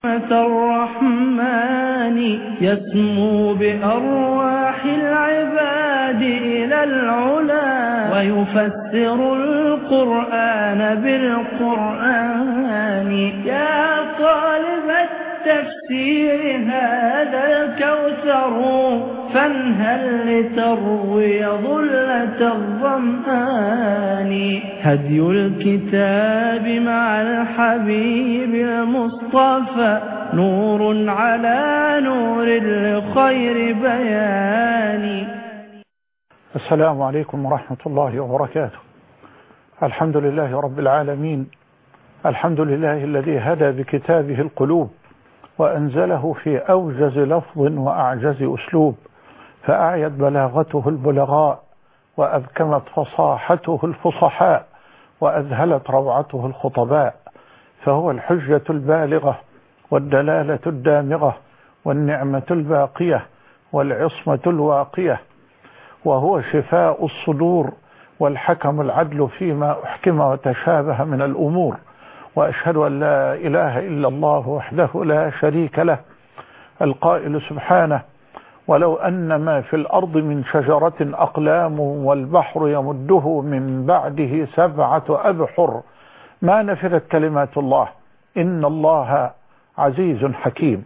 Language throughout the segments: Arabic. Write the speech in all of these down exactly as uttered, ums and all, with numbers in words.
الرحمن يسمو بأرواح العباد إلى العلا ويفسر القرآن بالقرآن. يا طالب التفسير هذا الكوثر فانهل لتروي ظلة الظمآن. هدي الكتاب مع الحبيب المصطفى نور على نور لخير بيان. السلام عليكم ورحمة الله وبركاته. الحمد لله رب العالمين، الحمد لله الذي هدى بكتابه القلوب وأنزله في أوجز لفظ وأعجز أسلوب، فأعيت بلاغته البلغاء وأبكمت فصاحته الفصحاء وأذهلت روعته الخطباء، فهو الحجة البالغة والدلالة الدامغة والنعمة الباقية والعصمة الواقية، وهو شفاء الصدور والحكم العدل فيما أحكم وتشابه من الأمور. وأشهد أن لا إله إلا الله وحده لا شريك له، القائل سبحانه: ولو أن ما في الأرض من شجرة أقلام والبحر يمده من بعده سبعة أبحر ما نفذت كلمات الله إن الله عزيز حكيم.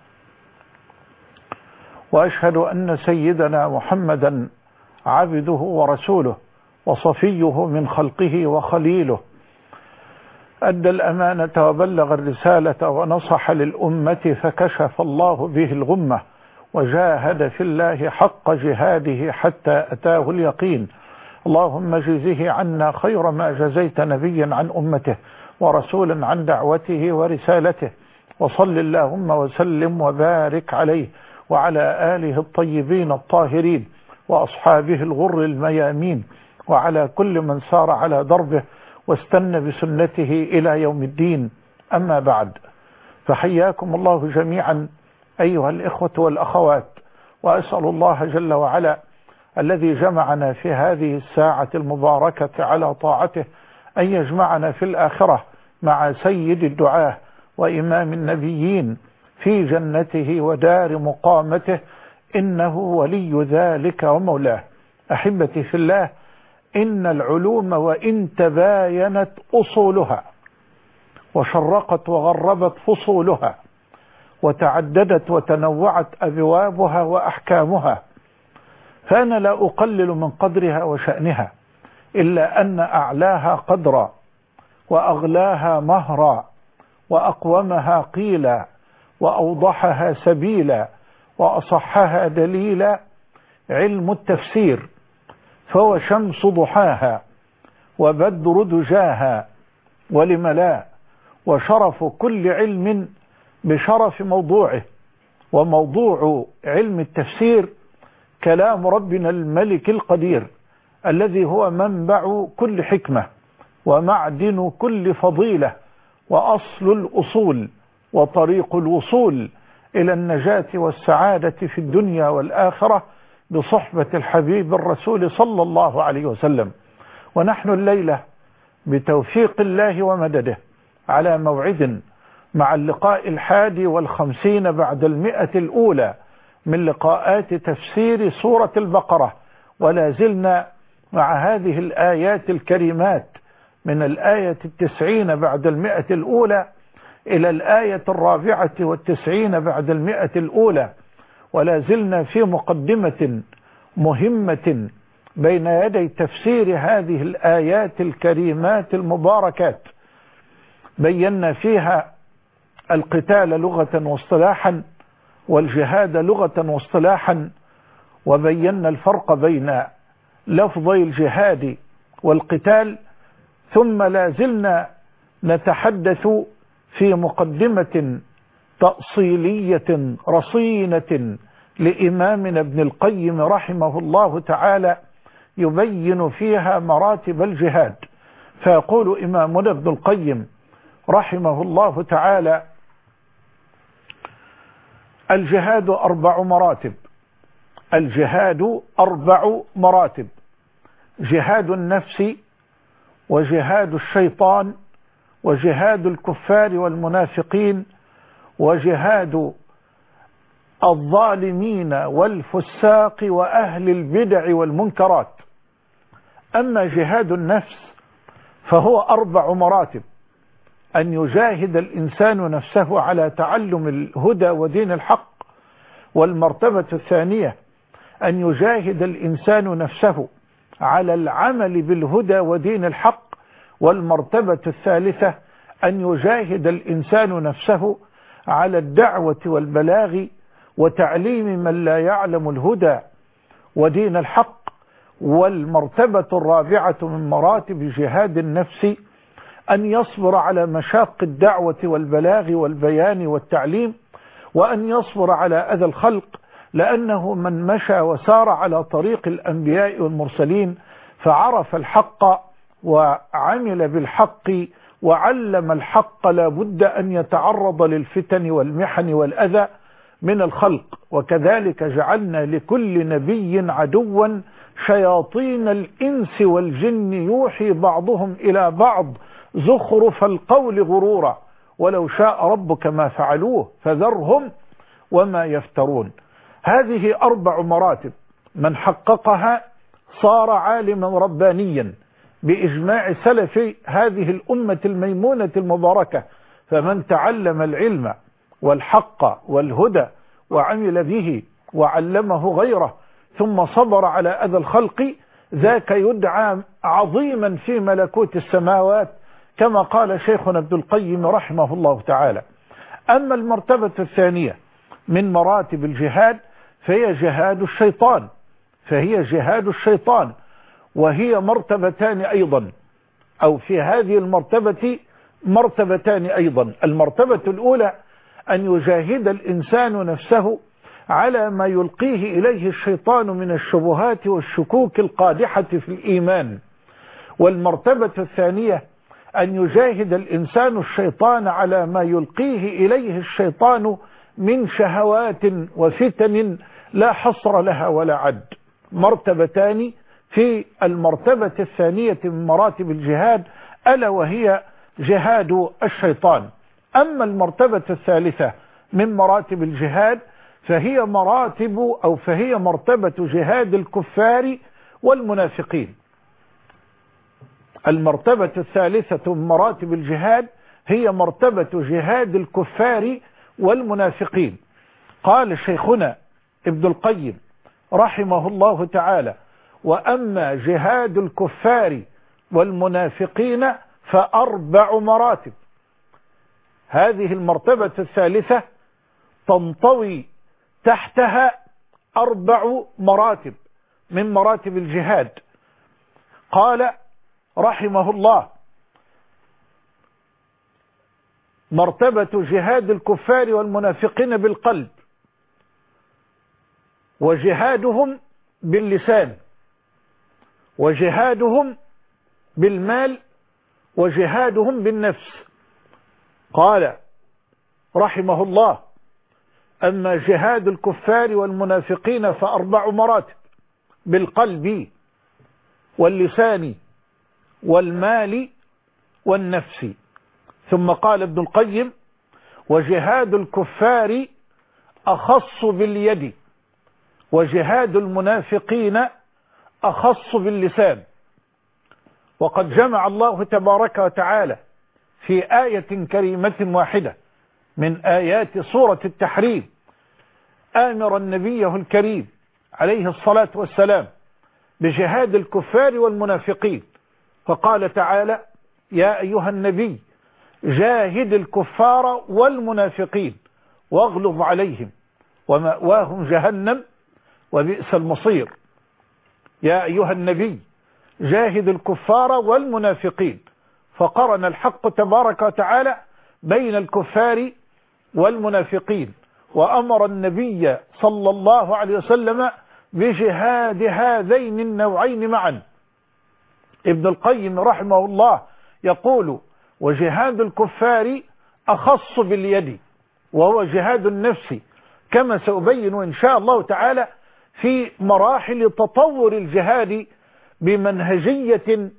وأشهد أن سيدنا محمدا عبده ورسوله وصفيه من خلقه وخليله، أدى الأمانة وبلغ الرسالة ونصح للأمة فكشف الله به الغمة، وجاهد في الله حق جهاده حتى أتاه اليقين. اللهم جزه عنا خير ما جزيت نبيا عن أمته ورسولا عن دعوته ورسالته، وصل اللهم وسلم وبارك عليه وعلى آله الطيبين الطاهرين وأصحابه الغر الميامين وعلى كل من سار على دربه واستنى بسنته إلى يوم الدين. أما بعد، فحياكم الله جميعا أيها الإخوة والأخوات، وأسأل الله جل وعلا الذي جمعنا في هذه الساعة المباركة على طاعته أن يجمعنا في الآخرة مع سيد الدعاة وإمام النبيين في جنته ودار مقامته، إنه ولي ذلك ومولاه. أحبتي في الله، إن العلوم وإن تباينت أصولها وشرقت وغربت فصولها وتعددت وتنوعت أبوابها وأحكامها، فأنا لا أقلل من قدرها وشأنها، إلا أن أعلاها قدرا وأغلاها مهرا وأقومها قيلا وأوضحها سبيلا وأصحها دليلا علم التفسير، فهو شمس ضحاها وبدر دجاها ولم لا، وشرف كل علم بشرف موضوعه. وموضوع علم التفسير كلام ربنا الملك القدير الذي هو منبع كل حكمة ومعدن كل فضيلة وأصل الأصول وطريق الوصول إلى النجاة والسعادة في الدنيا والآخرة بصحبة الحبيب الرسول صلى الله عليه وسلم. ونحن الليلة بتوفيق الله ومدده على موعد مع اللقاء الحادي والخمسين بعد المئة الأولى من لقاءات تفسير سورة البقرة، ولا زلنا مع هذه الآيات الكريمات من الآية التسعين بعد المئة الأولى إلى الآية الرابعة والتسعين بعد المئة الأولى، ولا زلنا في مقدمة مهمة بين يدي تفسير هذه الآيات الكريمات المباركات. بينا فيها القتال لغة واصطلاحا والجهاد لغة واصطلاحا، وبينا الفرق بين لفظي الجهاد والقتال، ثم لا زلنا نتحدث في مقدمة تأصيلية رصينة لإمامنا ابن القيم رحمه الله تعالى يبين فيها مراتب الجهاد. فيقول إمامنا ابن القيم رحمه الله تعالى: الجهاد أربع مراتب. الجهاد أربع مراتب: جهاد النفس وجهاد الشيطان وجهاد الكفار والمنافقين وجهاد الظالمين والفساق وأهل البدع والمنكرات. أما جهاد النفس فهو أربع مراتب: أن يجاهد الإنسان نفسه على تعلم الهدى ودين الحق، والمرتبة الثانية أن يجاهد الإنسان نفسه على العمل بالهدى ودين الحق، والمرتبة الثالثة أن يجاهد الإنسان نفسه على الدعوة والبلاغ وتعليم من لا يعلم الهدى ودين الحق، والمرتبة الرابعة من مراتب جهاد النفس أن يصبر على مشاق الدعوة والبلاغ والبيان والتعليم، وأن يصبر على أذى الخلق، لأنه من مشى وسار على طريق الأنبياء والمرسلين فعرف الحق وعمل بالحق وعلم الحق لا بد أن يتعرض للفتن والمحن والأذى من الخلق. وكذلك جعلنا لكل نبي عدوا شياطين الإنس والجن يوحي بعضهم إلى بعض زخرف القول غرورا ولو شاء ربك ما فعلوه فذرهم وما يفترون. هذه أربع مراتب من حققها صار عالما ربانيا بإجماع سلف هذه الأمة الميمونة المباركة. فمن تعلم العلم والحق والهدى وعمل به وعلمه غيره ثم صبر على أذى الخلق ذاك يدعى عظيما في ملكوت السماوات، كما قال شيخنا ابن القيم رحمه الله تعالى. أما المرتبة الثانية من مراتب الجهاد فهي جهاد الشيطان فهي جهاد الشيطان وهي مرتبتان أيضا، أو في هذه المرتبة مرتبتان أيضا. المرتبة الأولى أن يجاهد الإنسان نفسه على ما يلقيه إليه الشيطان من الشبهات والشكوك القادحة في الإيمان، والمرتبة الثانية أن يجاهد الإنسان الشيطان على ما يلقيه إليه الشيطان من شهوات وفتن لا حصر لها ولا عد. مرتبتان في المرتبة الثانية من مراتب الجهاد، ألا وهي جهاد الشيطان. أما المرتبة الثالثة من مراتب الجهاد فهي مراتب أو فهي مرتبة جهاد الكفار والمنافقين. المرتبة الثالثة من مراتب الجهاد هي مرتبة جهاد الكفار والمنافقين. قال شيخنا ابن القيم رحمه الله تعالى: وأما جهاد الكفار والمنافقين فأربع مراتب. هذه المرتبة الثالثة تنطوي تحتها أربع مراتب من مراتب الجهاد. قال رحمه الله: مرتبة جهاد الكفار والمنافقين بالقلب، وجهادهم باللسان، وجهادهم بالمال، وجهادهم بالنفس. قال رحمه الله: أما جهاد الكفار والمنافقين فأربع مراتب: بالقلب واللسان والمال والنفس. ثم قال ابن القيم: وجهاد الكفار أخص باليد، وجهاد المنافقين أخص باللسان. وقد جمع الله تبارك وتعالى في آية كريمة واحدة من آيات سورة التحريم آمر نبيه الكريم عليه الصلاة والسلام بجهاد الكفار والمنافقين، فقال تعالى: يا أيها النبي جاهد الكفار والمنافقين واغلظ عليهم ومأواهم جهنم وبئس المصير. يا أيها النبي جاهد الكفار والمنافقين، فقرن الحق تبارك وتعالى بين الكفار والمنافقين، وأمر النبي صلى الله عليه وسلم بجهاد هذين النوعين معا. ابن القيم رحمه الله يقول: وجهاد الكفار أخص باليد، وهو جهاد النفس، كما سأبين إن شاء الله تعالى في مراحل تطور الجهاد بمنهجية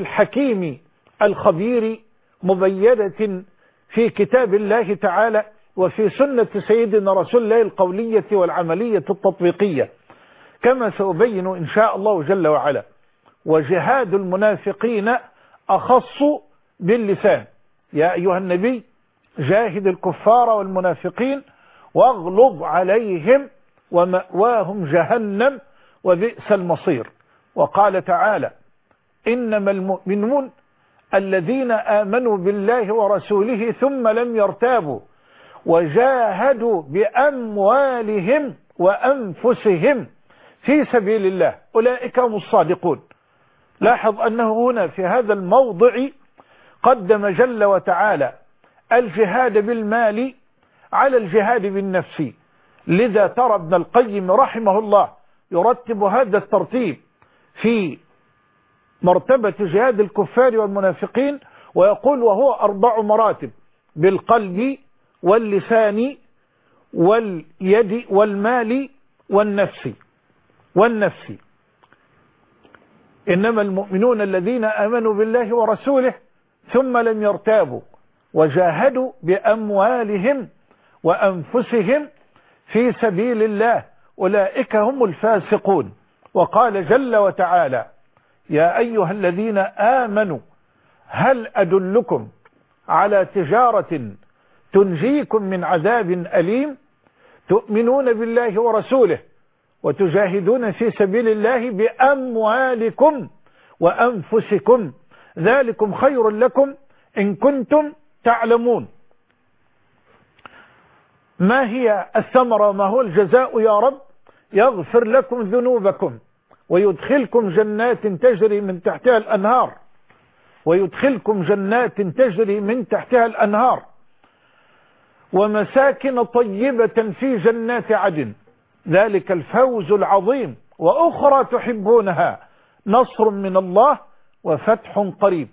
للحكيم الخبير مبينة في كتاب الله تعالى وفي سنة سيدنا رسول الله القولية والعملية التطبيقية، كما سأبين إن شاء الله جل وعلا. وجهاد المنافقين أخص باللسان. يا أيها النبي جاهد الكفار والمنافقين واغلظ عليهم ومأواهم جهنم وبئس المصير. وقال تعالى: إنما المؤمنون الذين آمنوا بالله ورسوله ثم لم يرتابوا وجاهدوا بأموالهم وأنفسهم في سبيل الله أولئك هم الصادقون. لاحظ أنه هنا في هذا الموضع قدم جل وتعالى الجهاد بالمال على الجهاد بالنفس. لذا ترى ابن القيم رحمه الله يرتب هذا الترتيب في مرتبة جهاد الكفار والمنافقين، ويقول وهو أربع مراتب: بالقلب واللسان واليد والمال والنفس والنفس إنما المؤمنون الذين آمنوا بالله ورسوله ثم لم يرتابوا وجاهدوا بأموالهم وأنفسهم في سبيل الله أولئك هم الفاسقون. وقال جل وتعالى: يا أيها الذين آمنوا هل أدلكم على تجارة تنجيكم من عذاب أليم تؤمنون بالله ورسوله وتجاهدون في سبيل الله بأموالكم وأنفسكم ذلكم خير لكم إن كنتم تعلمون. ما هي الثمرة؟ ما هو الجزاء يا رب؟ يغفر لكم ذنوبكم ويدخلكم جنات تجري من تحتها الأنهار ويدخلكم جنات تجري من تحتها الأنهار ومساكن طيبة في جنات عدن ذلك الفوز العظيم وأخرى تحبونها نصر من الله وفتح قريب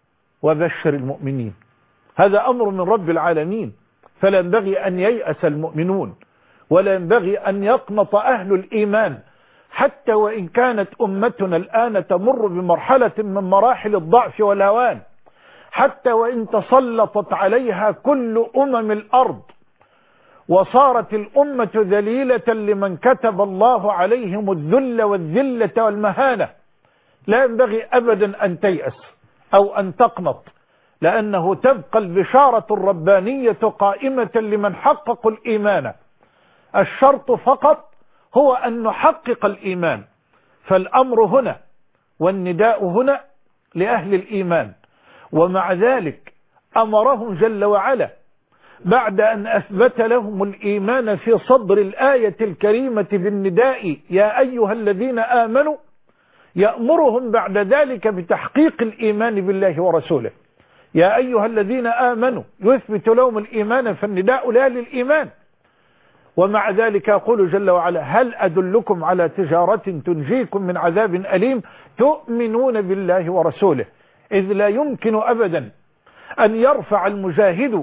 وبشر المؤمنين. هذا أمر من رب العالمين، فلا ينبغي أن ييأس المؤمنون ولا ينبغي أن يقنط أهل الإيمان، حتى وإن كانت أمتنا الآن تمر بمرحلة من مراحل الضعف والهوان، حتى وإن تسلطت عليها كل أمم الأرض وصارت الأمة ذليلة لمن كتب الله عليهم الذل والذلة والمهانة، لا ينبغي أبدا أن تيأس أو أن تقنط، لأنه تبقى البشارة الربانية قائمة لمن حققوا الإيمان. الشرط فقط هو أن نحقق الإيمان، فالأمر هنا والنداء هنا لأهل الإيمان. ومع ذلك أمرهم جل وعلا بعد أن أثبت لهم الإيمان في صدر الآية الكريمة بالنداء يا أيها الذين آمنوا، يأمرهم بعد ذلك بتحقيق الإيمان بالله ورسوله. يا أيها الذين آمنوا يثبت لهم الإيمان، فالنداء لأهل الإيمان. ومع ذلك يقول جل وعلا هل أدلكم على تجارة تنجيكم من عذاب أليم تؤمنون بالله ورسوله. إذ لا يمكن أبدا أن يرفع المجاهد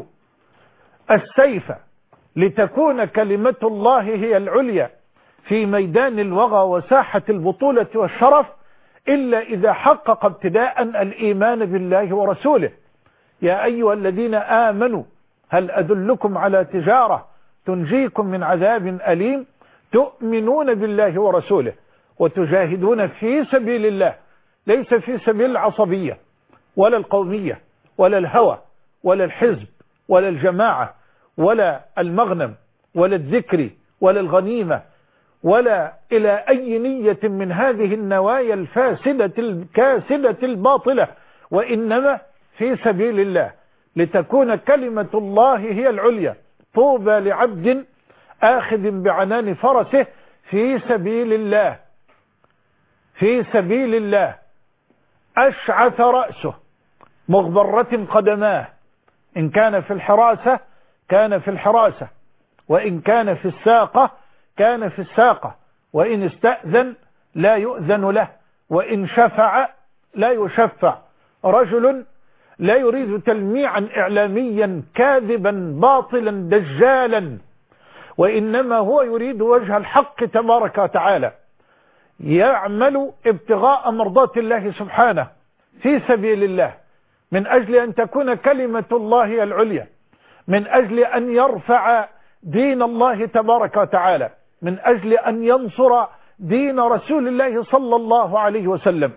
السيف لتكون كلمة الله هي العليا في ميدان الوغى وساحة البطولة والشرف إلا إذا حقق ابتداء الإيمان بالله ورسوله. يا أيها الذين آمنوا هل أدلكم على تجارة تنجيكم من عذاب أليم تؤمنون بالله ورسوله وتجاهدون في سبيل الله، ليس في سبيل العصبية ولا القومية ولا الهوى ولا الحزب ولا الجماعة ولا المغنم ولا الذكر ولا الغنيمة ولا إلى أي نية من هذه النوايا الفاسدة الكاسدة الباطلة، وإنما في سبيل الله لتكون كلمة الله هي العليا. طوبى لعبد آخذ بعنان فرسه في سبيل الله في سبيل الله أشعث رأسه مغبرة قدماه، إن كان في الحراسة كان في الحراسة، وإن كان في الساقة كان في الساقة، وإن استأذن لا يؤذن له، وإن شفع لا يشفع. رجل لا يريد تلميعا إعلاميا كاذبا باطلا دجالا، وإنما هو يريد وجه الحق تبارك وتعالى، يعمل ابتغاء مرضات الله سبحانه في سبيل الله من أجل أن تكون كلمة الله العليا. من أجل أن يرفع دين الله تبارك وتعالى، من أجل أن ينصر دين رسول الله صلى الله عليه وسلم.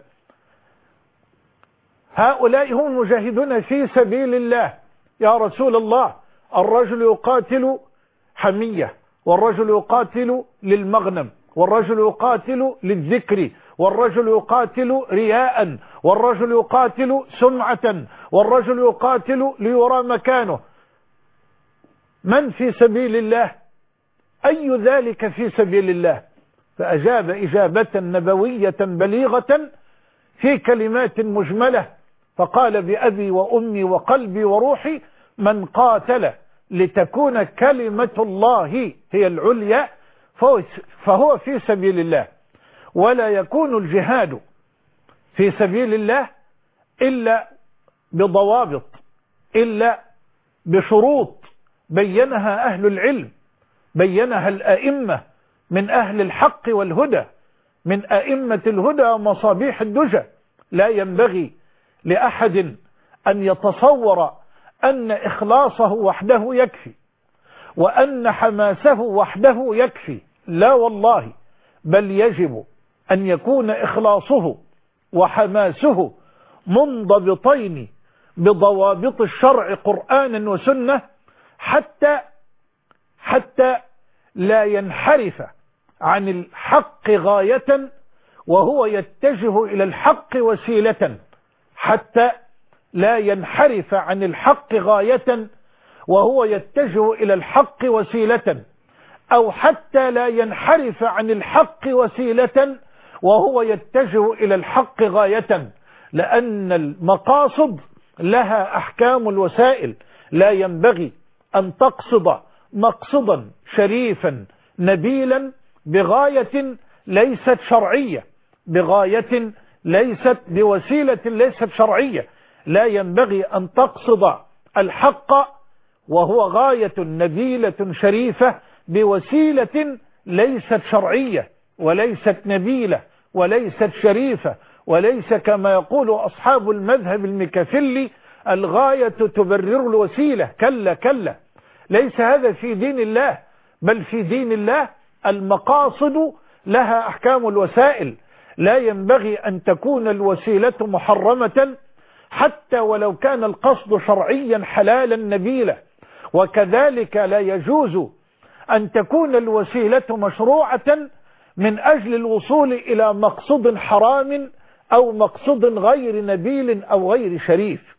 هؤلاء هم المجاهدون في سبيل الله. يا رسول الله، الرجل يقاتل حمية، والرجل يقاتل للمغنم، والرجل يقاتل للذكر، والرجل يقاتل رياء، والرجل يقاتل سمعة، والرجل يقاتل ليرى مكانه. من في سبيل الله؟ أي ذلك في سبيل الله؟ فأجاب إجابة نبوية بليغة في كلمات مجملة، فقال بأبي وأمي وقلبي وروحي: من قاتل لتكون كلمة الله هي العليا فهو في سبيل الله. ولا يكون الجهاد في سبيل الله إلا بضوابط، إلا بشروط بينها أهل العلم، بينها الأئمة من أهل الحق والهدى، من أئمة الهدى ومصابيح الدجى. لا ينبغي لأحد أن يتصور أن إخلاصه وحده يكفي، وأن حماسه وحده يكفي. لا والله، بل يجب أن يكون إخلاصه وحماسه منضبطين بضوابط الشرع قرآنا وسنة، حتى حتى لا ينحرف عن الحق غاية وهو يتجه إلى الحق وسيلة، حتى لا ينحرف عن الحق غاية وهو يتجه إلى الحق وسيلة، أو حتى لا ينحرف عن الحق وسيلة وهو يتجه إلى الحق غاية، لأن المقاصد لها أحكام الوسائل. لا ينبغي أن تقصد مقصدا شريفا نبيلا بغاية ليست شرعية، بغاية ليست بوسيلة ليست شرعية. لا ينبغي أن تقصد الحق وهو غاية نبيلة شريفة بوسيلة ليست شرعية وليست نبيلة وليست شريفة، وليس كما يقول أصحاب المذهب المكفلي: الغاية تبرر الوسيلة. كلا كلا، ليس هذا في دين الله، بل في دين الله المقاصد لها أحكام الوسائل. لا ينبغي أن تكون الوسيلة محرمة حتى ولو كان القصد شرعيا حلالا نبيلا، وكذلك لا يجوز أن تكون الوسيلة مشروعة من أجل الوصول إلى مقصد حرام أو مقصد غير نبيل أو غير شريف.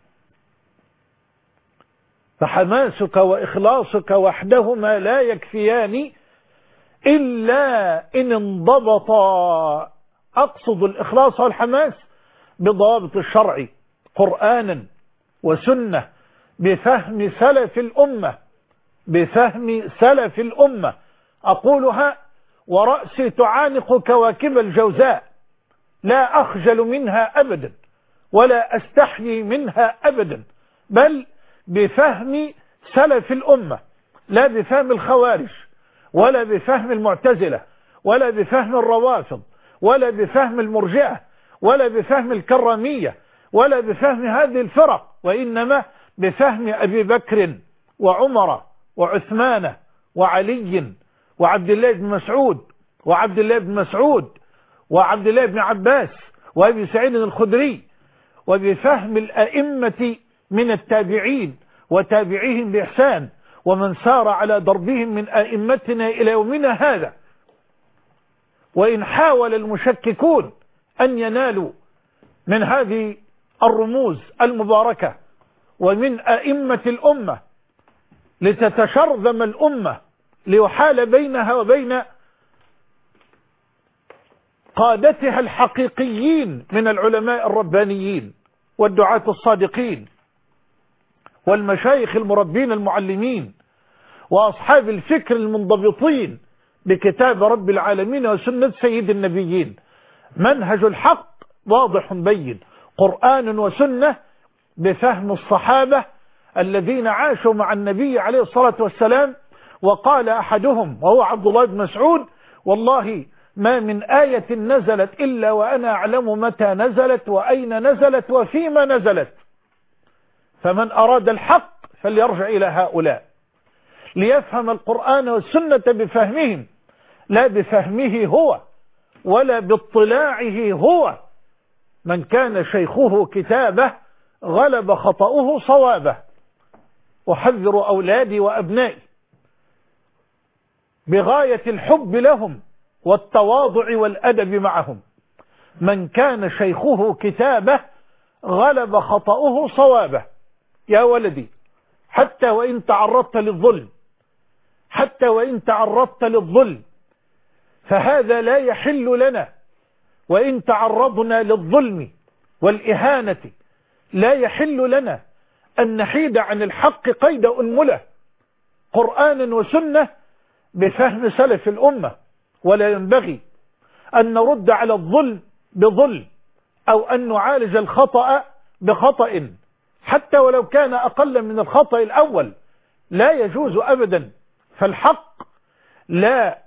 فحماسك وإخلاصك وحدهما لا يكفيان إلا إن انضبطا. أقصد الإخلاص والحماس بضوابط الشرع قرآنا وسنة، بفهم سلف الأمة، بفهم سلف الأمة. أقولها ورأسي تعانق كواكب الجوزاء، لا أخجل منها أبدا ولا أستحيي منها أبدا، بل بفهم سلف الأمة، لا بفهم الخوارج ولا بفهم المعتزلة ولا بفهم الروافض ولا بفهم المرجئة ولا بفهم الكرامية ولا بفهم هذه الفرق، وإنما بفهم أبي بكر وعمر وعثمان وعلي وعبد الله بن مسعود وعبد الله بن مسعود وعبد الله بن عباس وأبي سعيد الخدري، وبفهم الأئمة من التابعين وتابعيهم بإحسان ومن سار على دربهم من أئمتنا إلى يومنا هذا. وإن حاول المشككون أن ينالوا من هذه الرموز المباركة ومن أئمة الأمة لتتشرذم الأمة ليحال بينها وبين قادتها الحقيقيين من العلماء الربانيين والدعاة الصادقين والمشايخ المربين المعلمين وأصحاب الفكر المنضبطين بكتاب رب العالمين وسنة سيد النبيين. منهج الحق واضح بين، قرآن وسنة بفهم الصحابة الذين عاشوا مع النبي عليه الصلاة والسلام. وقال أحدهم وهو عبد الله بن مسعود: والله ما من آية نزلت إلا وأنا أعلم متى نزلت وأين نزلت وفيما نزلت، فمن أراد الحق فليرجع إلى هؤلاء ليفهم القرآن والسنة بفهمهم، لا بفهمه هو ولا باطلاعه هو. من كان شيخه كتابه غلب خطأه صوابه. أحذر أولادي وأبنائي بغاية الحب لهم والتواضع والأدب معهم. من كان شيخه كتابه غلب خطأه صوابه. يا ولدي، حتى وإن تعرضت للظلم حتى وإن تعرضت للظلم فهذا لا يحل لنا. وإن تعرضنا للظلم والإهانة لا يحل لنا أن نحيد عن الحق قيد أنملة، قرآنا وسنة بفهم سلف الأمة. ولا ينبغي أن نرد على الظلم بظلم أو أن نعالج الخطأ بخطأ حتى ولو كان أقل من الخطأ الأول، لا يجوز أبدا. فالحق لا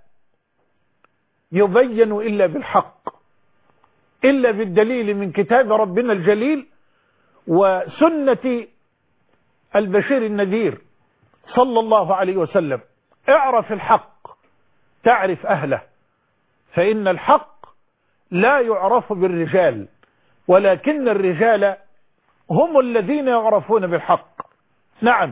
يبين إلا بالحق، إلا بالدليل من كتاب ربنا الجليل وسنة البشير النذير صلى الله عليه وسلم. اعرف الحق تعرف أهله، فإن الحق لا يعرف بالرجال ولكن الرجال هم الذين يعرفون بالحق. نعم.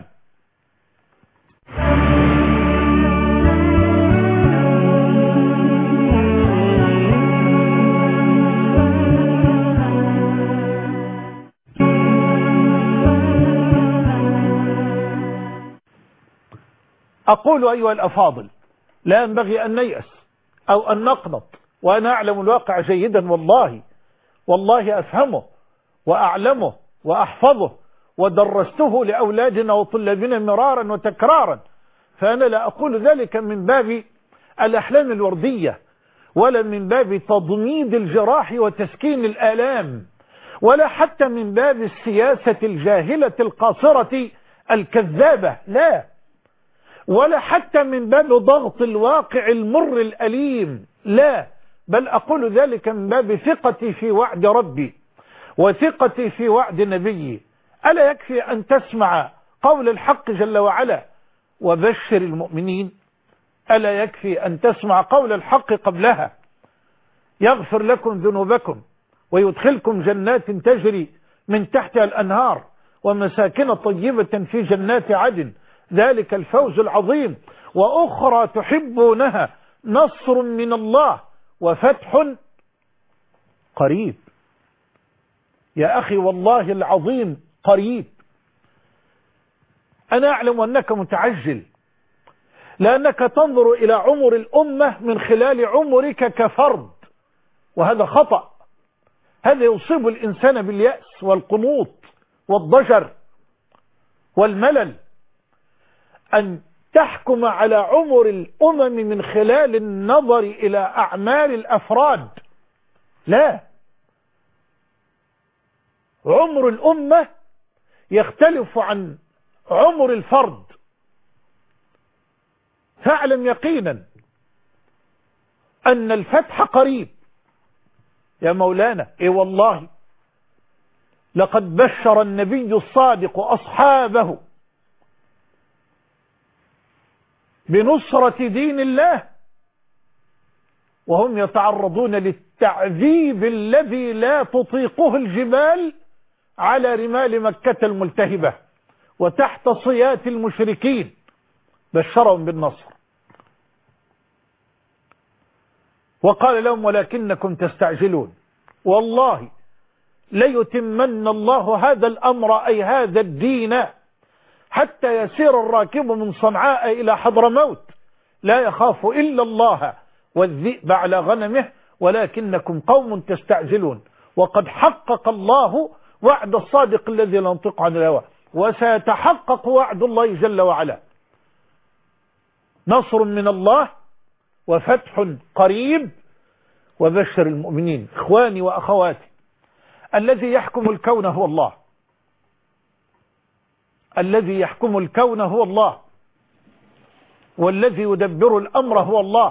أقول أيها الأفاضل، لا ينبغي أن نيأس أو أن نقنط، وأنا أعلم الواقع جيدا والله والله أفهمه وأعلمه وأحفظه ودرسته لأولادنا وطلابنا مرارا وتكرارا. فأنا لا أقول ذلك من باب الأحلام الوردية ولا من باب تضميد الجراح وتسكين الآلام ولا حتى من باب السياسة الجاهلة القاصرة الكذابة، لا، ولا حتى من باب ضغط الواقع المر الأليم، لا، بل أقول ذلك من باب ثقتي في وعد ربي وثقتي في وعد نبيي. ألا يكفي أن تسمع قول الحق جل وعلا وبشر المؤمنين؟ ألا يكفي أن تسمع قول الحق قبلها يغفر لكم ذنوبكم ويدخلكم جنات تجري من تحتها الأنهار ومساكن طيبة في جنات عدن ذلك الفوز العظيم، وأخرى تحبونها نصر من الله وفتح قريب. يا أخي والله العظيم قريب. أنا أعلم أنك متعجل لأنك تنظر إلى عمر الأمة من خلال عمرك كفرد، وهذا خطأ. هذا يصيب الإنسان باليأس والقنوط والضجر والملل. أن تحكم على عمر الأمم من خلال النظر إلى أعمال الأفراد، لا، عمر الأمة يختلف عن عمر الفرد. فاعلم يقينا أن الفتح قريب يا مولانا. إيه والله لقد بشر النبي الصادق أصحابه بنصرة دين الله وهم يتعرضون للتعذيب الذي لا تطيقه الجبال على رمال مكة الملتهبة وتحت صيات المشركين، بشرهم بالنصر وقال لهم ولكنكم تستعجلون. والله ليتمن الله هذا الأمر أي هذا الدين حتى يسير الراكب من صنعاء إلى حضرموت لا يخاف إلا الله والذئب على غنمه ولكنكم قوم تستعجلون. وقد حقق الله وعد الصادق الذي لا ينطق عن الهوى، وسيتحقق وعد الله جل وعلا. نصر من الله وفتح قريب وبشر المؤمنين. إخواني وأخواتي، الذي يحكم الكون هو الله، الذي يحكم الكون هو الله، والذي يدبر الأمر هو الله،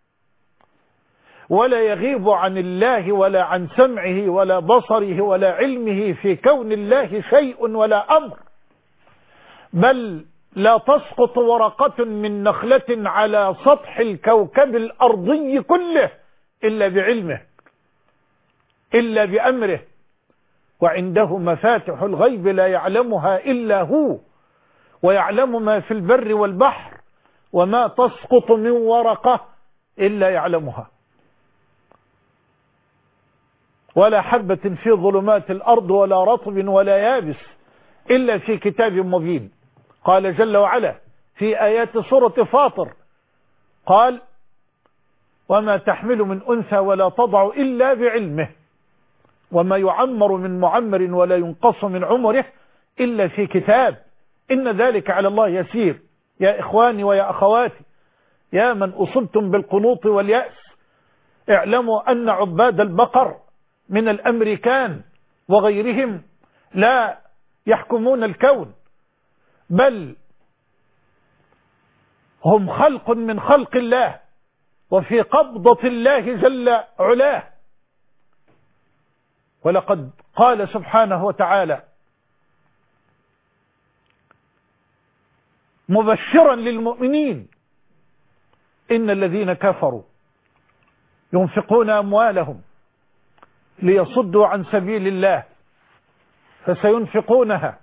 ولا يغيب عن الله ولا عن سمعه ولا بصره ولا علمه في كون الله شيء ولا أمر، بل لا تسقط ورقة من نخلة على سطح الكوكب الأرضي كله إلا بعلمه، إلا بأمره، وعنده مفاتح الغيب لا يعلمها إلا هو، ويعلم ما في البر والبحر، وما تسقط من ورقة إلا يعلمها، ولا حبة في ظلمات الأرض ولا رطب ولا يابس إلا في كتاب مبين. قال جل وعلا في آيات سورة فاطر، قال وما تحمل من أنثى ولا تضع إلا بعلمه، وما يعمر من معمر ولا ينقص من عمره إلا في كتاب، إن ذلك على الله يسير. يا إخواني ويا أخواتي، يا من أصبتم بالقنوط واليأس، اعلموا أن عباد البقر من الأمريكان وغيرهم لا يحكمون الكون، بل هم خلق من خلق الله، وفي قبضة الله جل علاه. ولقد قال سبحانه وتعالى مبشرا للمؤمنين إن الذين كفروا ينفقون أموالهم ليصدوا عن سبيل الله فسينفقونها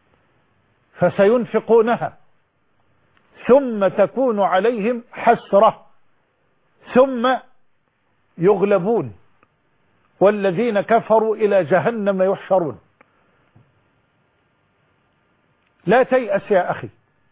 فسينفقونها ثم تكون عليهم حسرة ثم يغلبون والذين كفروا إلى جهنم يحشرون. لا تيأس يا أخي،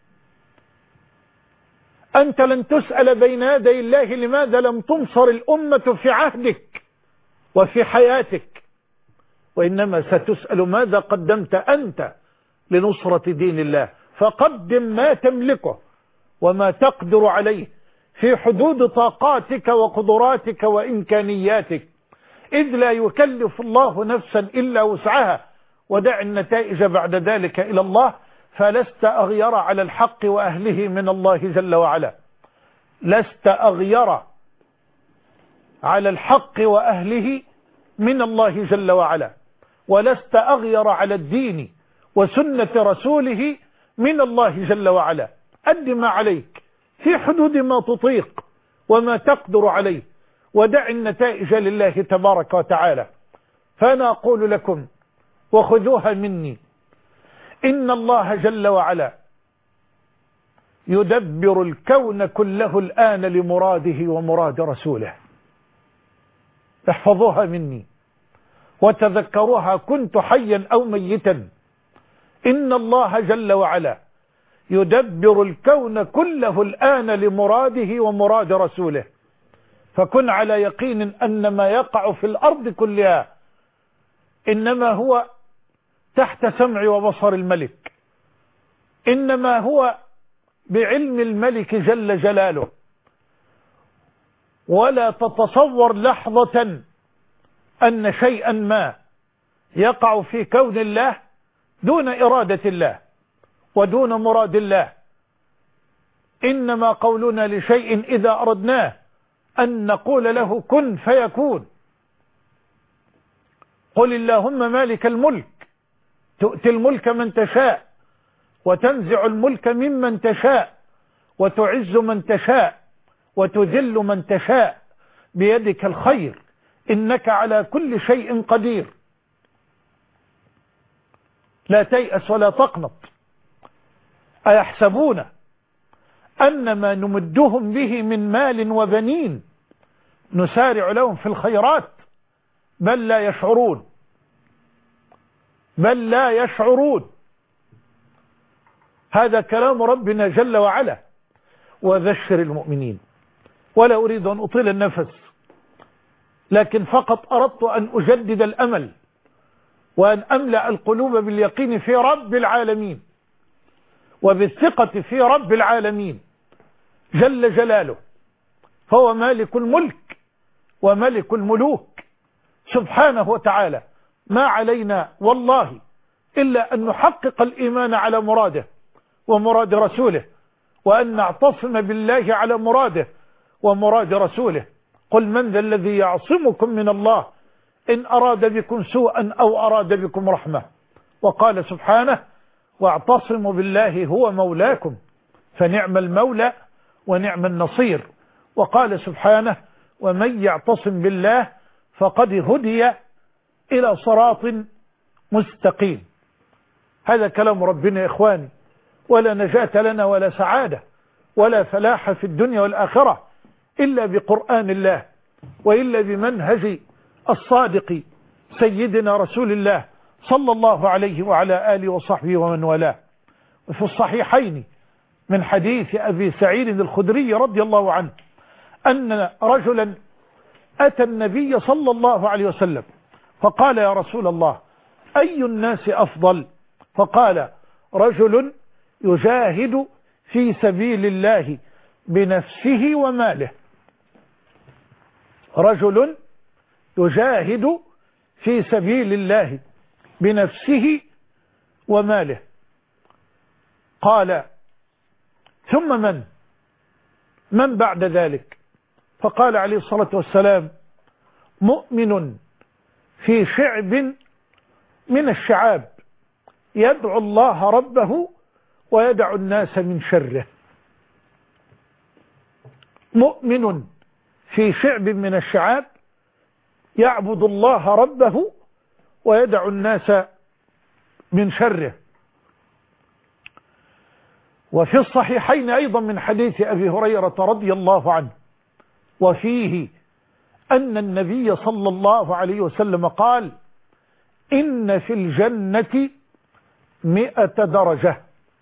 أنت لن تسأل بين يدي الله لماذا لم تنصر الأمة في عهدك وفي حياتك، وإنما ستسأل ماذا قدمت أنت لنصرة دين الله. فقدم ما تملكه وما تقدر عليه في حدود طاقاتك وقدراتك وإمكانياتك، إذ لا يكلف الله نفسا إلا وسعها، ودع النتائج بعد ذلك إلى الله. فلست أغير على الحق وأهله من الله جل وعلا، لست أغير على الحق وأهله من الله جل وعلا، ولست أغير على الدين وسنة رسوله من الله جل وعلا. أد ما عليك في حدود ما تطيق وما تقدر عليه، ودع النتائج لله تبارك وتعالى. فأنا أقول لكم وخذوها مني، إن الله جل وعلا يدبر الكون كله الآن لمراده ومراد رسوله. احفظوها مني وتذكروها كنت حيا أو ميتا. إن الله جل وعلا يدبر الكون كله الآن لمراده ومراد رسوله، فكن على يقين أن ما يقع في الأرض كلها إنما هو تحت سمع وبصر الملك، إنما هو بعلم الملك جل جلاله. ولا تتصور لحظة أن شيئا ما يقع في كون الله دون إرادة الله ودون مراد الله. إنما قولنا لشيء إذا أردناه أن نقول له كن فيكون. قل اللهم مالك الملك تؤتي الملك من تشاء وتنزع الملك ممن تشاء وتعز من تشاء وتذل من تشاء بيدك الخير إنك على كل شيء قدير. لا تيأس ولا تقنط. أيحسبون أن ما نمدهم به من مال وبنين نسارع لهم في الخيرات بل لا يشعرون بل لا يشعرون. هذا كلام ربنا جل وعلا. وذشر المؤمنين. ولا أريد أن أطيل النفس، لكن فقط أردت أن أجدد الأمل وأن أملأ القلوب باليقين في رب العالمين وبالثقة في رب العالمين جل جلاله، فهو مالك الملك وملك الملوك سبحانه وتعالى. ما علينا والله إلا أن نحقق الإيمان على مراده ومراد رسوله، وأن نعتصم بالله على مراده ومراد رسوله. قل من ذا الذي يعصمكم من الله إن أراد بكم سوءا أو أراد بكم رحمة. وقال سبحانه واعتصموا بالله هو مولاكم فنعم المولى ونعم النصير. وقال سبحانه ومن يعتصم بالله فقد هدي إلى صراط مستقيم. هذا كلام ربنا يا إخواني، ولا نجاة لنا ولا سعادة ولا فلاح في الدنيا والآخرة إلا بقرآن الله وإلا بمنهج الصادق سيدنا رسول الله صلى الله عليه وعلى آله وصحبه ومن والاه. وفي الصحيحين من حديث أبي سعيد الخدري رضي الله عنه أن رجلا أتى النبي صلى الله عليه وسلم فقال يا رسول الله أي الناس أفضل؟ فقال رجل يجاهد في سبيل الله بنفسه وماله. رجل يجاهد في سبيل الله بنفسه وماله. قال ثم من من بعد ذلك؟ فقال عليه الصلاة والسلام مؤمن في شعب من الشعاب يدعو الله ربه ويدع الناس من شره. مؤمن في شعب من الشعاب يعبد الله ربه ويدع الناس من شره. وفي الصحيحين أيضا من حديث أبي هريرة رضي الله عنه وفيه أن النبي صلى الله عليه وسلم قال إن في الجنة مئة درجة.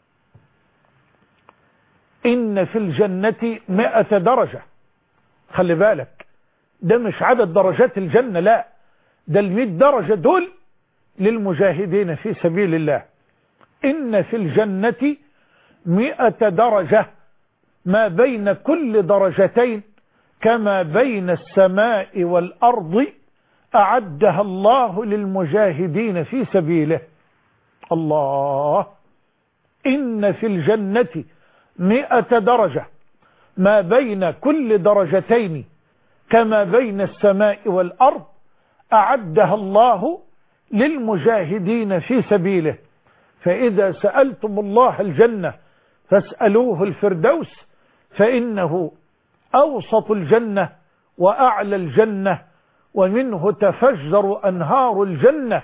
إن في الجنة مئة درجة. خلي بالك ده مش عدد درجات الجنة، لا، ده المئة درجة دول للمجاهدين في سبيل الله. إن في الجنة مئة درجة ما بين كل درجتين كما بين السماء والأرض أعدها الله للمجاهدين في سبيله. الله. إن في الجنة مئة درجة ما بين كل درجتين كما بين السماء والأرض أعدها الله للمجاهدين في سبيله. فإذا سألتم الله الجنة فاسألوه الفردوس فإنه أوسط الجنة وأعلى الجنة ومنه تفجر أنهار الجنة.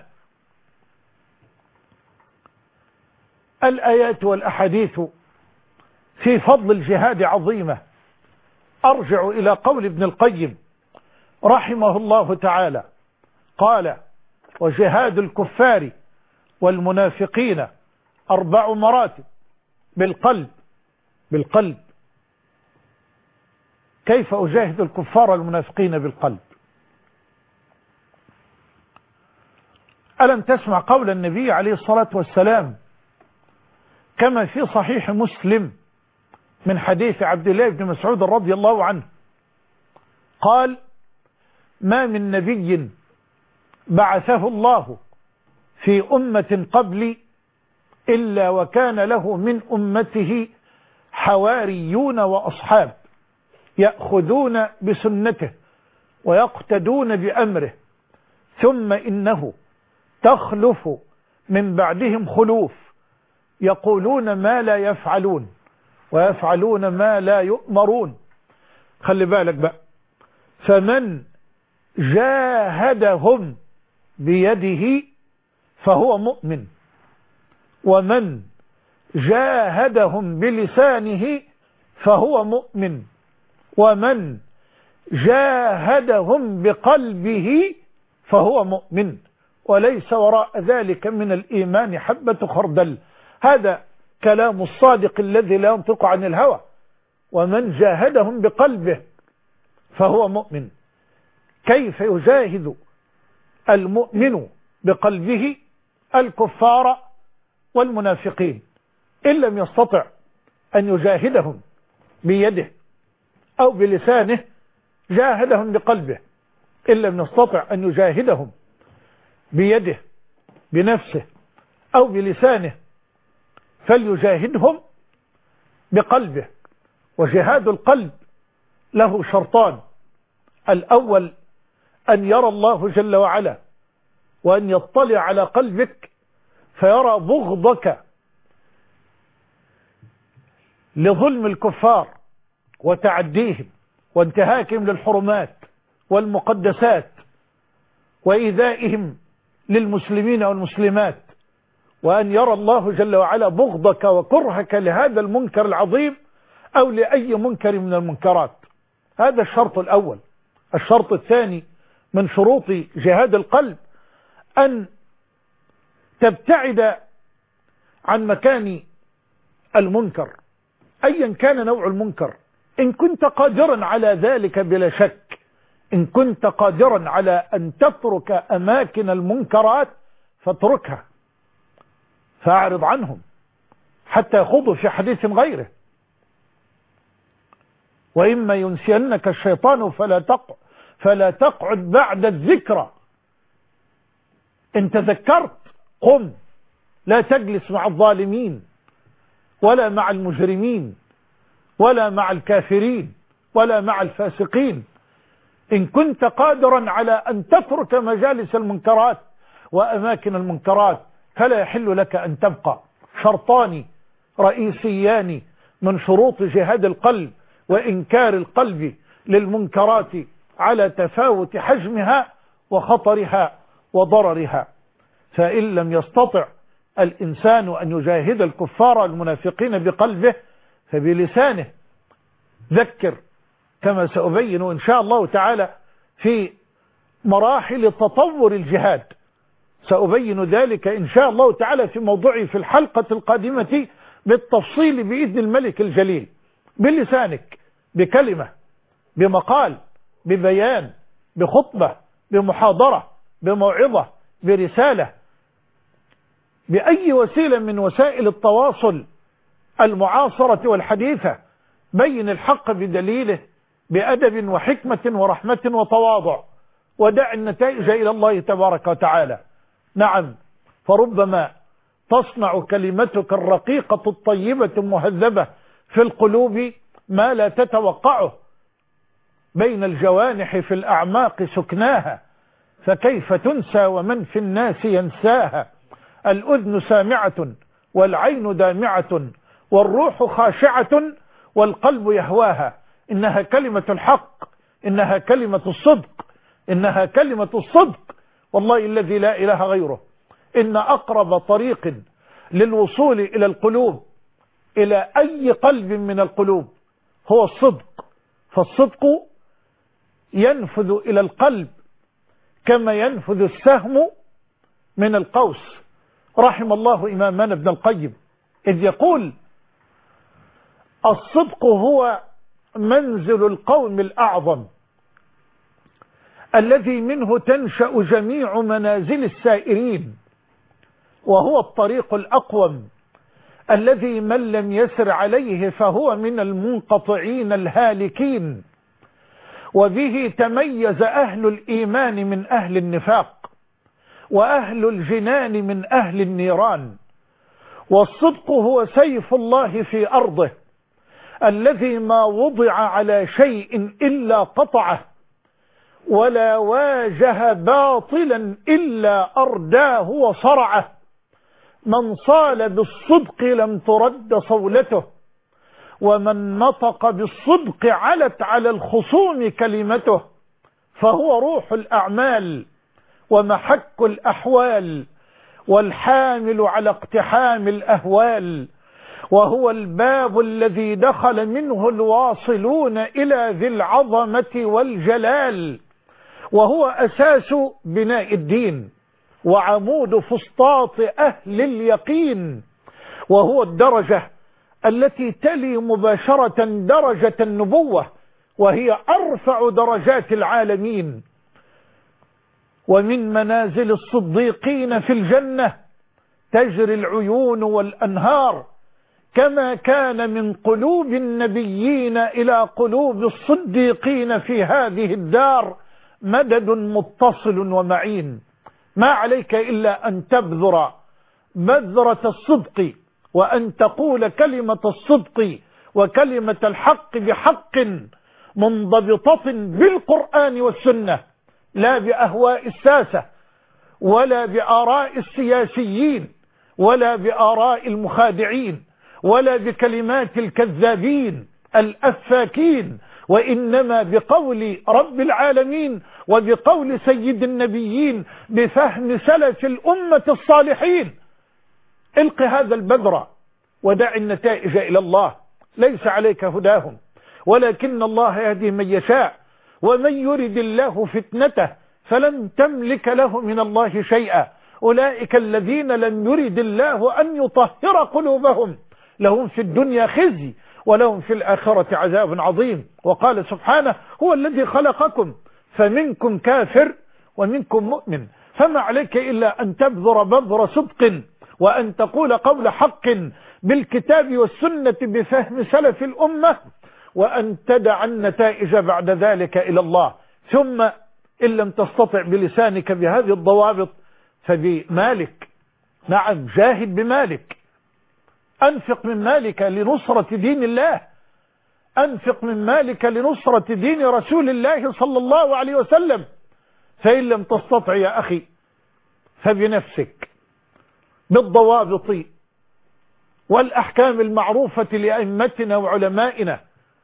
الآيات والأحاديث في فضل الجهاد عظيمة. أرجع إلى قول ابن القيم رحمه الله تعالى قال وجهاد الكفار والمنافقين أربع مراتب بالقلب. بالقلب. كيف أجاهد الكفار والمنافقين بالقلب؟ ألم تسمع قول النبي عليه الصلاة والسلام كما في صحيح مسلم من حديث عبد الله بن مسعود رضي الله عنه قال ما من نبي بعثه الله في أمة قبلي إلا وكان له من أمته حواريون وأصحاب يأخذون بسنته ويقتدون بأمره ثم إنه تخلف من بعدهم خلوف يقولون ما لا يفعلون ويفعلون ما لا يؤمرون. خلي بالك بقى. فمن جاهدهم بيده فهو مؤمن ومن جاهدهم بلسانه فهو مؤمن ومن جاهدهم بقلبه فهو مؤمن وليس وراء ذلك من الإيمان حبة خردل. هذا كلام الصادق الذي لا ينطق عن الهوى. ومن جاهدهم بقلبه فهو مؤمن. كيف يجاهد المؤمن بقلبه الكفار والمنافقين إن لم يستطع أن يجاهدهم بيده أو بلسانه؟ جاهدهم بقلبه. إن لم يستطع أن يجاهدهم بيده بنفسه أو بلسانه فليجاهدهم بقلبه. وجهاد القلب له شرطان. الأول أن يرى الله جل وعلا وأن يطلع على قلبك فيرى بغضك لظلم الكفار وتعديهم وانتهاكهم للحرمات والمقدسات وإيذائهم للمسلمين والمسلمات، وأن يرى الله جل وعلا بغضك وكرهك لهذا المنكر العظيم أو لأي منكر من المنكرات. هذا الشرط الأول. الشرط الثاني من شروط جهاد القلب أن تبتعد عن مكان المنكر أيا كان نوع المنكر، إن كنت قادرا على ذلك بلا شك. إن كنت قادرا على أن تترك أماكن المنكرات فاتركها، فأعرض عنهم حتى يخوضوا في حديث غيره. وإما ينسينك الشيطان فلا تقعد فلا تقعد بعد الذكرى. إن تذكرت قم، لا تجلس مع الظالمين ولا مع المجرمين ولا مع الكافرين ولا مع الفاسقين. إن كنت قادرا على أن تترك مجالس المنكرات وأماكن المنكرات فلا يحل لك أن تبقى. شرطان رئيسيان من شروط جهاد القلب وإنكار القلب للمنكرات على تفاوت حجمها وخطرها وضررها. فإن لم يستطع الإنسان أن يجاهد الكفار المنافقين بقلبه فبلسانه. ذكر كما سأبين إن شاء الله تعالى في مراحل تطور الجهاد، سأبين ذلك إن شاء الله تعالى في موضوعي في الحلقة القادمة بالتفصيل بإذن الملك الجليل. بلسانك، بكلمة، بمقال، ببيان، بخطبة، بمحاضرة، بموعظة، برسالة، بأي وسيلة من وسائل التواصل المعاصرة والحديثة. بين الحق بدليله بأدب وحكمة ورحمة وتواضع، ودع النتائج إلى الله تبارك وتعالى. نعم، فربما تصنع كلمتك الرقيقة الطيبة المهذبة في القلوب ما لا تتوقعه بين الجوانح في الأعماق سكناها، فكيف تنسى ومن في الناس ينساها. الأذن سامعة والعين دامعة والروح خاشعة والقلب يهواها. إنها كلمة الحق، إنها كلمة الصدق، إنها كلمة الصدق، والله الذي لا إله غيره. إن أقرب طريق للوصول إلى القلوب، إلى أي قلب من القلوب، هو الصدق. فالصدق ينفذ إلى القلب كما ينفذ السهم من القوس. رحم الله إمامنا ابن القيم إذ يقول: الصدق هو منزل القوم الأعظم الذي منه تنشأ جميع منازل السائرين، وهو الطريق الأقوم الذي من لم يسر عليه فهو من المنقطعين الهالكين. وبه تميز أهل الإيمان من أهل النفاق، وأهل الجنان من أهل النيران. والصدق هو سيف الله في أرضه الذي ما وضع على شيء إلا قطعه، ولا واجه باطلا إلا أرداه وصرعه. من صال بالصدق لم ترد صولته، ومن نطق بالصدق علت على الخصوم كلمته. فهو روح الأعمال ومحك الأحوال، والحامل على اقتحام الأهوال، وهو الباب الذي دخل منه الواصلون إلى ذي العظمة والجلال، وهو أساس بناء الدين وعمود فسطاط أهل اليقين، وهو الدرجة التي تلي مباشرة درجة النبوة، وهي أرفع درجات العالمين. ومن منازل الصديقين في الجنة تجري العيون والأنهار، كما كان من قلوب النبيين إلى قلوب الصديقين في هذه الدار مدد متصل ومعين. ما عليك إلا أن تبذر بذرة الصدق، وأن تقول كلمة الصدق وكلمة الحق بحق منضبطة بالقرآن والسنة، لا بأهواء الساسة ولا بآراء السياسيين ولا بآراء المخادعين ولا بكلمات الكذابين الأفاكين، وإنما بقول رب العالمين وبقول سيد النبيين بفهم سلف الأمة الصالحين. الق هذا البذر ودع النتائج إلى الله، ليس عليك هداهم ولكن الله يهدي من يشاء، ومن يرد الله فتنته فلن تملك له من الله شيئا. أولئك الذين لم يرد الله أن يطهر قلوبهم لهم في الدنيا خزي ولهم في الآخرة عذاب عظيم. وقال سبحانه هو الذي خلقكم فمنكم كافر ومنكم مؤمن، فما عليك إلا أن تبذر بذر صدق وأن تقول قول حق بالكتاب والسنة بفهم سلف الأمة، وأن تدع النتائج بعد ذلك إلى الله. ثم إن لم تستطع بلسانك بهذه الضوابط فبمالك، نعم جاهد بمالك، أنفق من مالك لنصرة دين الله، أنفق من مالك لنصرة دين رسول الله صلى الله عليه وسلم. فإن لم تستطع يا أخي فبنفسك بالضوابط والأحكام المعروفة لأئمتنا وعلمائنا،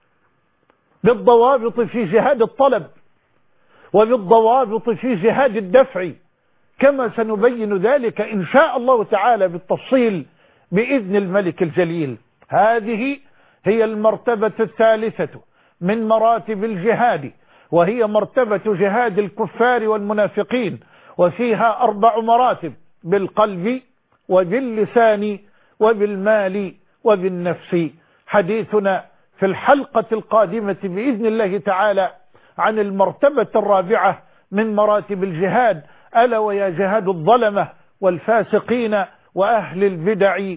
بالضوابط في جهاد الطلب وبالضوابط في جهاد الدفع، كما سنبين ذلك إن شاء الله تعالى بالتفصيل بإذن الملك الجليل. هذه هي المرتبة الثالثة من مراتب الجهاد، وهي مرتبة جهاد الكفار والمنافقين، وفيها أربع مراتب: بالقلب وباللسان وبالمال وبالنفس. حديثنا في الحلقة القادمة بإذن الله تعالى عن المرتبة الرابعة من مراتب الجهاد، ألا ويا جهاد الظلمة والفاسقين وأهل البدع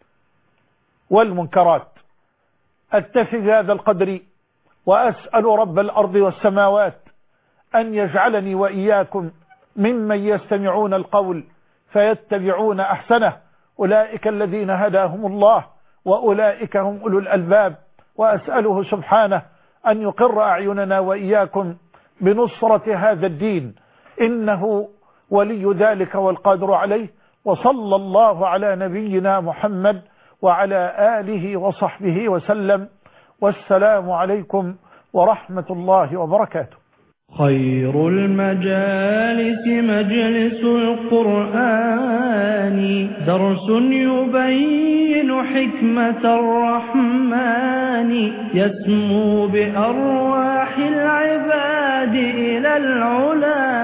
والمنكرات. أكتفي بهذا القدر وأسأل رب الأرض والسماوات أن يجعلني وإياكم ممن يستمعون القول فيتبعون أحسنه، أولئك الذين هداهم الله وأولئك هم أولو الألباب. وأسأله سبحانه أن يقر أعيننا وإياكم بنصرة هذا الدين، إنه ولي ذلك والقادر عليه. وصلى الله على نبينا محمد وعلى آله وصحبه وسلم، والسلام عليكم ورحمة الله وبركاته. خير المجالس مجلس القرآن، درس يبين حكمة الرحمن، يسمو بأرواح العباد إلى العلا.